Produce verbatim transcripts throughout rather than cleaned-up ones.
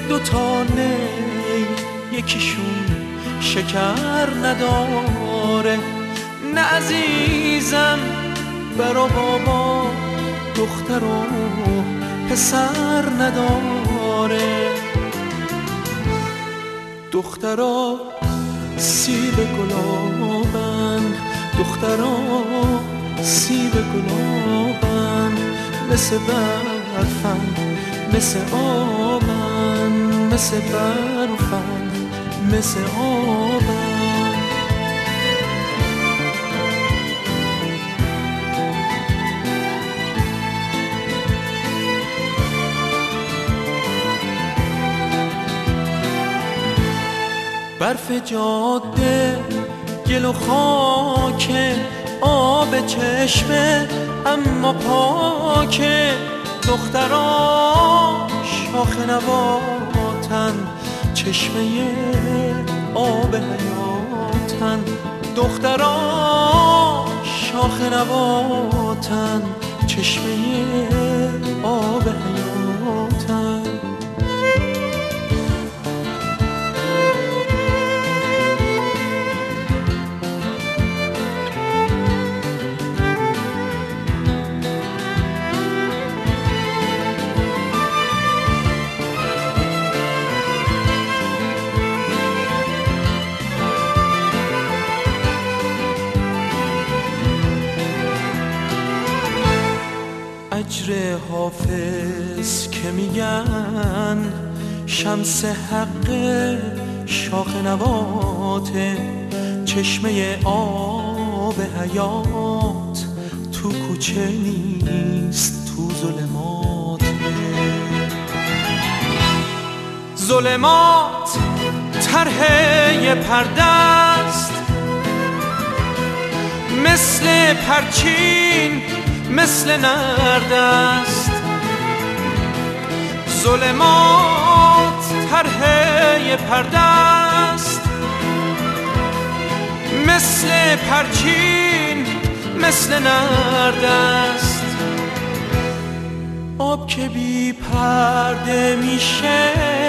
دوتا نی یکیشون شکر نداره. نه عزیزم برا بابا دختر و پسر نداره. دخترا سیب گلابن، دخترا سیب گلابن، مثل برفن مثل آبن، مثل برفن مثل آبن. برف جاده گل و خاکه، آب چشمه اما پاکه. دخترا شاخ نباتن، چشمه آب حیاتن. دخترا شاخ نباتن، چشمه آب حیاتن. اجر حافظ که میگن شمس حق شاخ نباته، چشمه آب حیات تو کوچه نیست تو ظلماته. ظلمات طرح پرده است، مثل پرچین مثل نرد است. ظلمات طرح پرده است، مثل پرچین مثل نرد است. آب که بی پرده میشه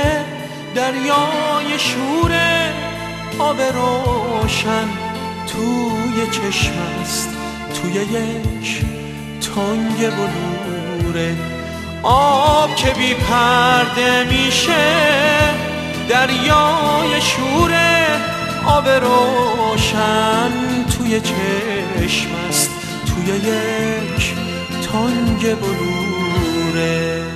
دریای شوره، آب روشن توی چشم است، توی یک تنگ بلوره. آب که بی پرده میشه دریای شوره، آب روشن توی چشم است، توی یک تنگ بلوره.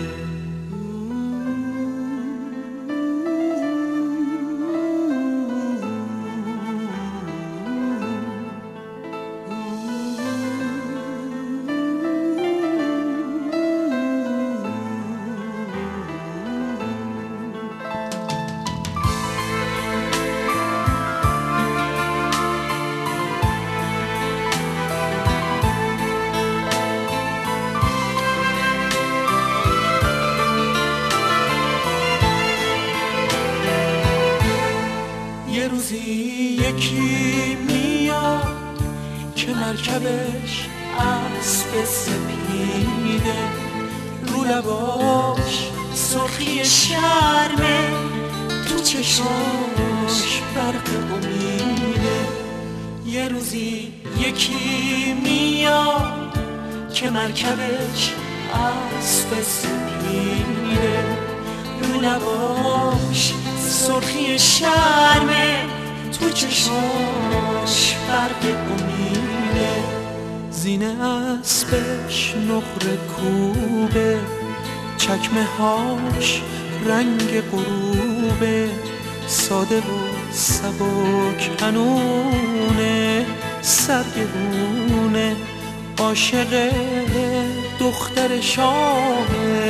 یه روزی یکی میاد که مرکبش اسب سپیده، رو لباش سرخی شرمه، تو چشاش برق امیده. یه روزی یکی میاد که مرکبش اسب سپیده، رو لباش سرخی شرمه، تو چشاش برق امیده. زینه اسبش نقره کوبه، چکمه هاش رنگ غروبه، ساده و سبک هنونه، سرگرونه. عاشق دختر شاه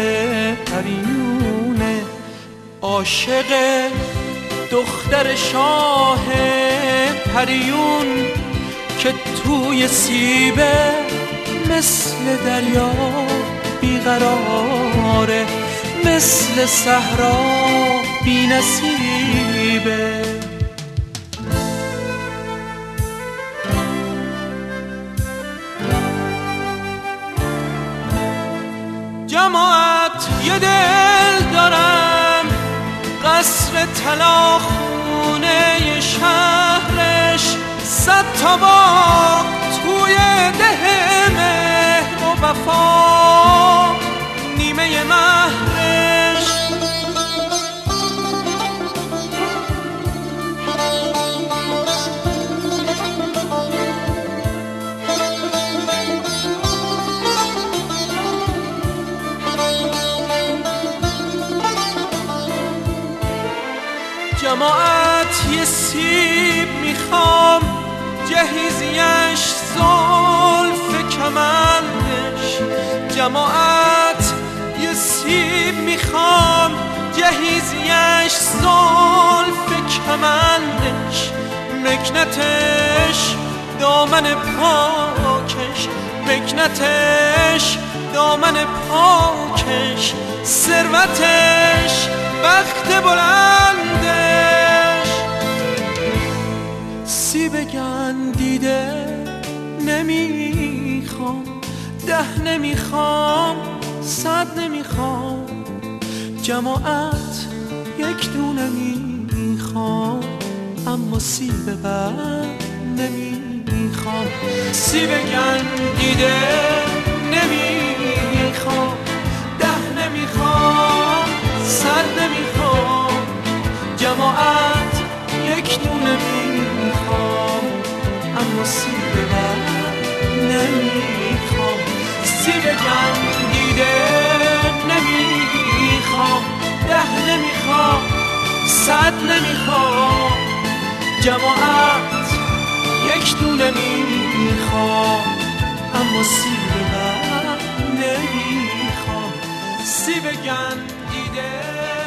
پریونه، عاشق دختر شاه پریون که توی سیبه مثل دریا بیقراره، مثل صحرا بی نصیبه. جماعت یه دل دارم مثل طلا خونه شهرش صد تا باغ توی ده مهر و وفا نیمه مهرش. جماعت یه سیب میخوام جهیزیش زلف کمندش. جماعت یه سیب میخوام جهیزیش زلف کمندش. مکنتش دامن پاکش، مکنتش دامن پاکش، ثروتش بخت بلندش. سیب گندیده نمیخوام، ده نمیخوام، صد نمیخوام. جماعت یک دونه میخوام، اما سیب بد نمیخوام. سیب گندیده نمیخوام، ده نمیخوام، صد نمیخوام. جماعت یک دونه میخوام، اما سیب بد نمیخوام. سیب گندیده نمیخوام، ده نمیخوام، صد نمیخوام. جماعت یک دونه میخوام، اما سیب بد نمیخوام. سیب گندیده